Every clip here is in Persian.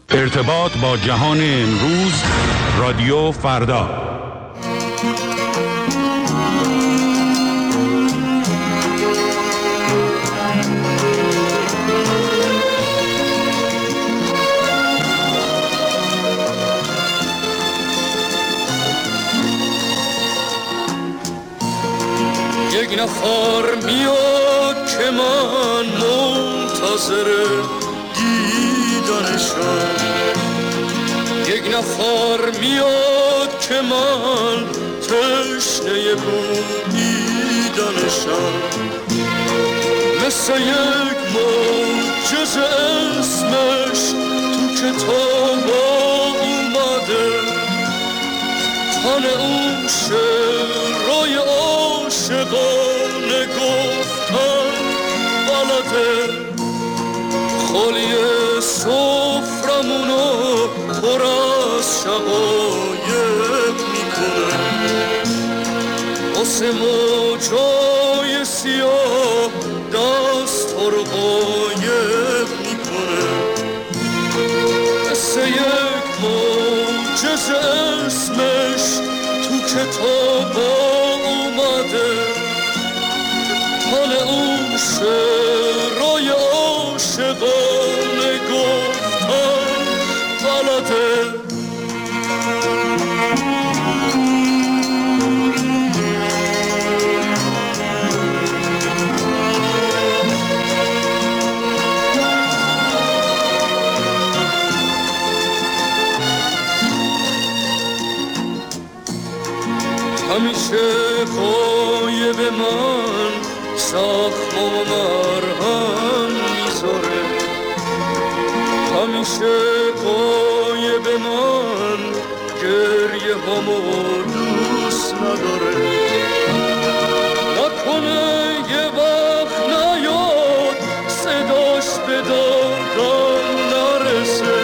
ارتباط با جهان امروز، رادیو فردا. یک نفر میاد که من منتظر دیدنشم، یک نفر میاد که من تشنه بودیدنشم، مثل یک معجزه اسمش تو کتاب اومده، تن اون شعرهای عاشقانه گفتن بلده، خالی سفرمونو پر از شقایق میکنه، واسه موجای سیاه دست ها رو قایق میکنه، مثل یک معجزه اسمش تو کتاب اومده، حال اون شعرهای عاشقانه گفتن بلده. همیشه قایب من زخم و مرهم میذاره، همیشه قایب من گریه همو دوست نداره، نکنه یه وقت نیاد صداش به دادم نرسه،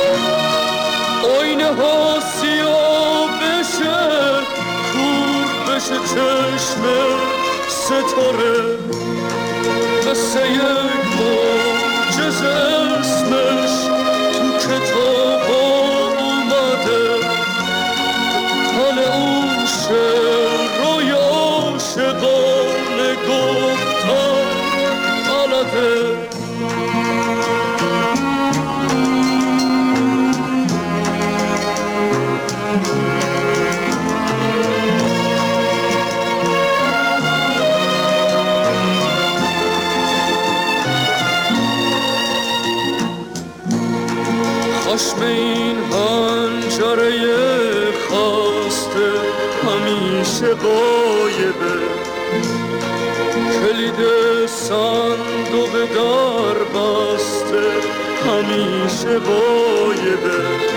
آینه ها سیاه بشه کور بشه چشم ستاره، مثل یک معجزه اسمش تو کتاب اومده، حال اون شعرهای عاشقانه گفتن بلده. خشم این حنجره خواسته همیشه غایبه، کلید صندوق در بسته همیشه غایبه،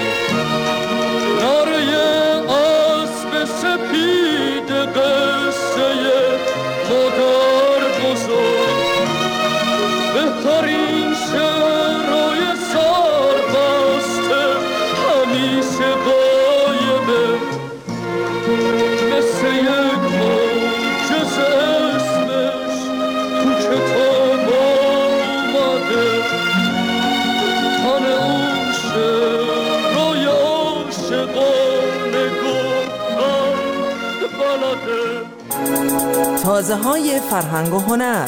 نره اسب سپید قصه مادر بزرگ، بهترین شعرهای سربسته همیشه غایبه، مثل یک معجزه اسمش تو کتاب اومده، تن اون شعرهای عاشقانه گفتن بلده. تازه های فرهنگ و هنر.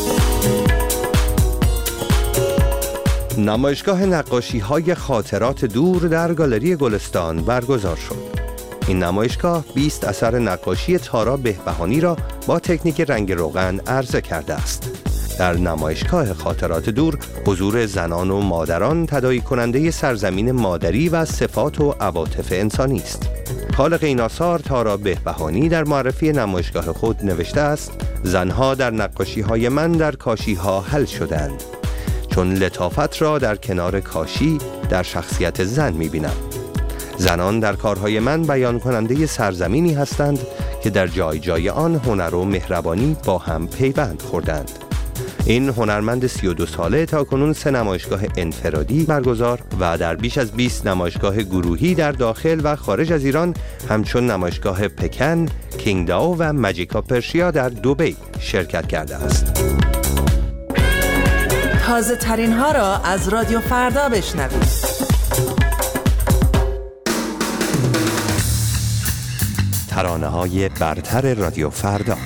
نمایشگاه نقاشی‌های خاطرات دور در گالری گلستان برگزار شد. این نمایشگاه 20 اثر نقاشی تارا بهبهانی را با تکنیک رنگ روغن عرضه کرده است. در نمایشگاه خاطرات دور حضور زنان و مادران تداعی کننده سرزمین مادری و صفات و عواطف انسانی است. خالق این آثار تارا بهبهانی در معرفی نمایشگاه خود نوشته است: زنها در نقاشی‌های من در کاشی‌ها حل شدند، چون لطافت را در کنار کاشی در شخصیت زن می‌بینم. زنان در کارهای من بیان کننده سرزمینی هستند که در جای جای آن هنر و مهربانی با هم پیوند خوردند. این هنرمند 32 ساله تاکنون 3 نمایشگاه انفرادی برگزار و در بیش از 20 نمایشگاه گروهی در داخل و خارج از ایران همچون نمایشگاه پکن، کینگداو و ماجیکا پرشیا در دبی شرکت کرده است. تازه ترین ها را از رادیو فردا بشنوید. ترانه‌های برتر رادیو فردا.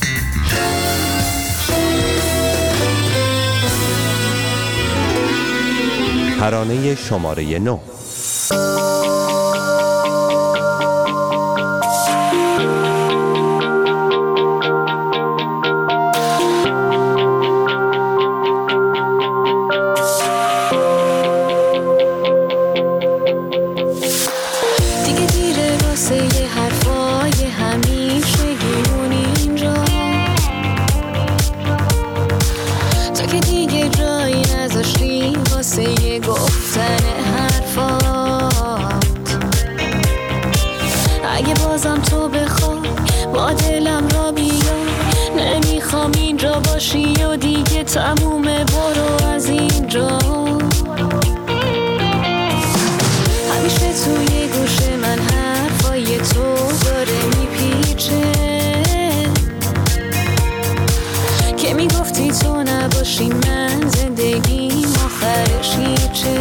ترانه شماره 9. و دیگه تمومه، برو از اینجا. همیشه توی گوش من حرفای تو داره میپیچه که میگفتی تو نباشی من زندگیم آخرش هیچه.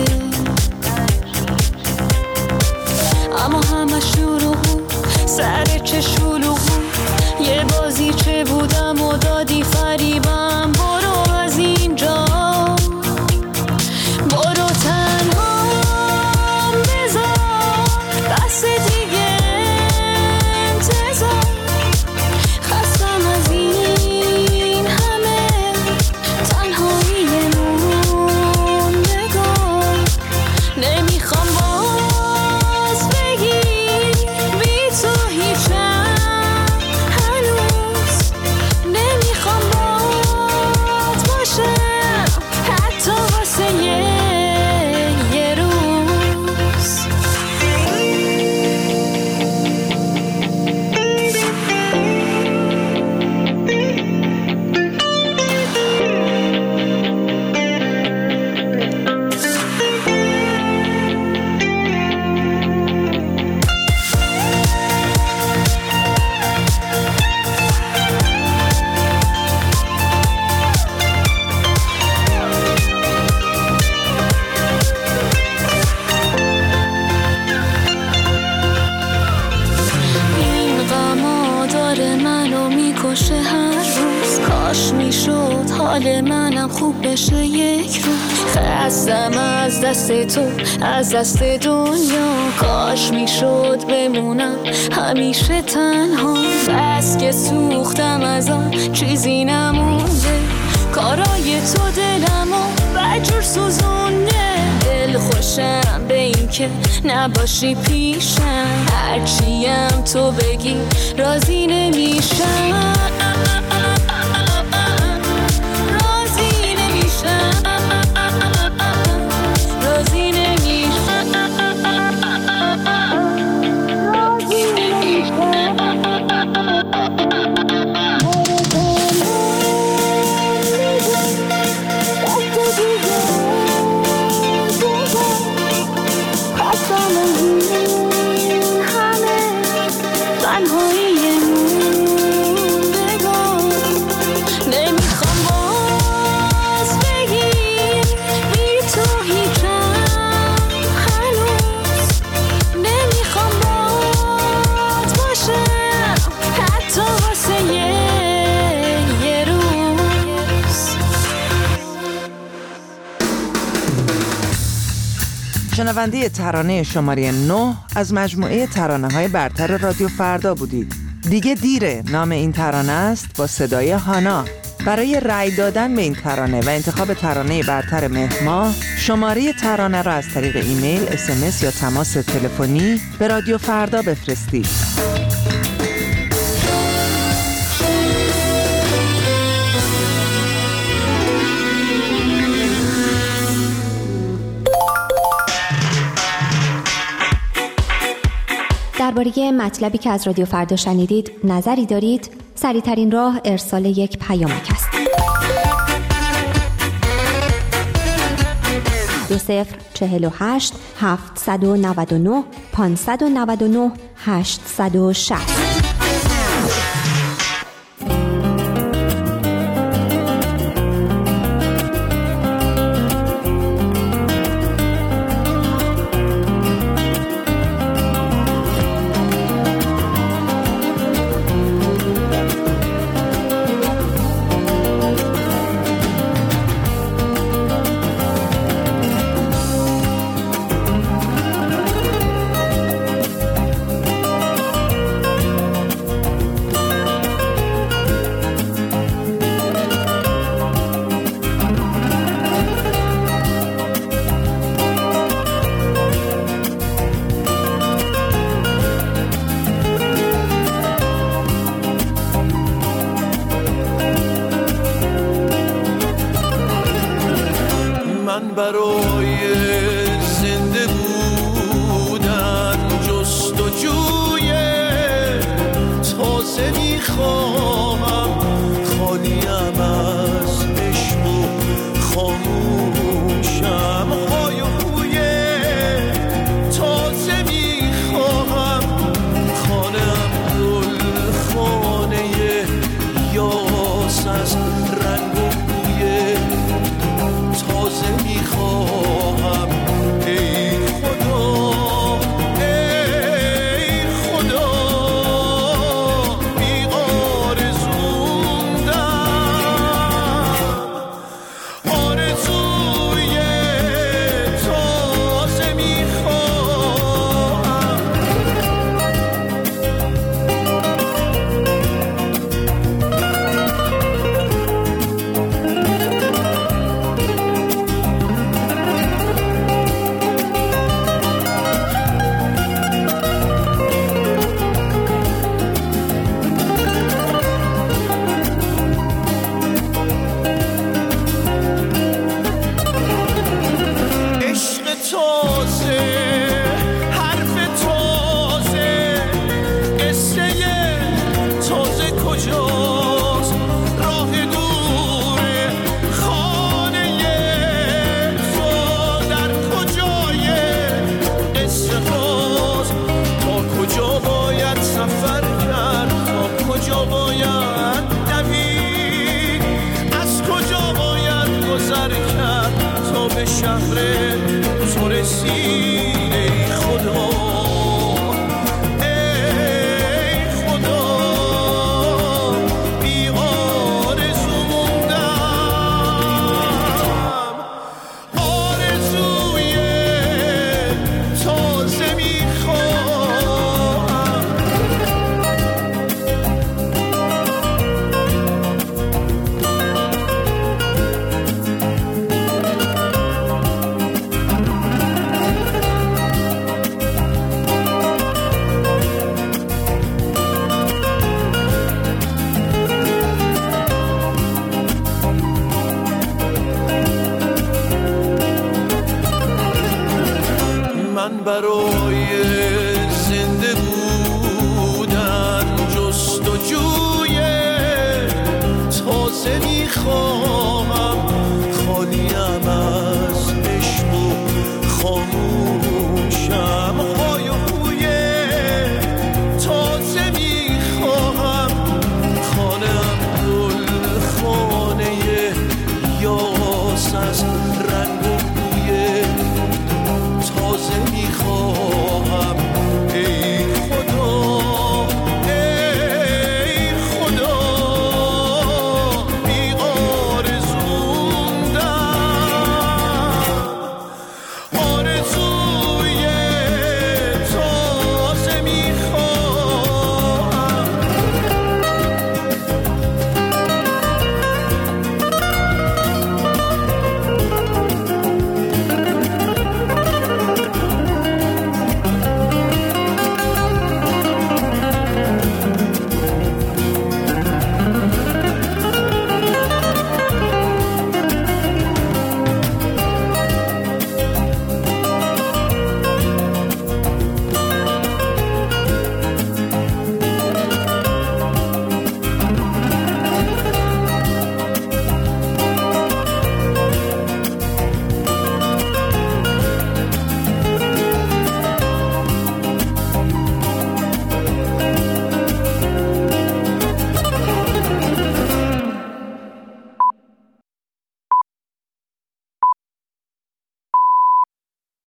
اما همه شروع سر چه شلوغ یه بازی چه بودم و دادی فریبم. برو از اینجا، برو تنها بذار بس دیگه انتظار. خستم از این همه تنهایی موندگار. نمیخوام باز بگی بی تو هیچم. حال منم خوب بشه یک روز. خستم از دست تو، از دست دنیا. کاش میشد بمونم همیشه تنها. بس که سوختم از آن چیزی نمونده. کارای تو دلمو بجور سوزونده. دل خوشم به این که نباشی پیشم. هرچیم تو بگی راضی نمیشم. شنونده ترانه شماره 9 از مجموعه ترانه‌های برتر رادیو فردا بودید. دیگه دیره نام این ترانه است با صدای هانا. برای رأی دادن به این ترانه و انتخاب ترانه برتر مهر ماه، شماره ترانه را از طریق ایمیل، SMS یا تماس تلفنی به رادیو فردا بفرستید. درباره مطلبی که از رادیو فردا شنیدید نظری دارید؟ سریع‌ترین راه ارسال یک پیامک است. 2048 799 599 860. تازه، حرف تازه، قصه تازه کجاست؟ راه دوره خانه تو در کجای قصه هاست؟ تا کجا باید سفر کرد؟ تا کجا باید دوید؟ از کجا باید گذر کرد تا به شهر تو رسید؟ ای خدا، ای خدا، بی آرزو موندم، آرزوی تازه میخوام. من برای زنده بودن جستجوی تازه میخواهم،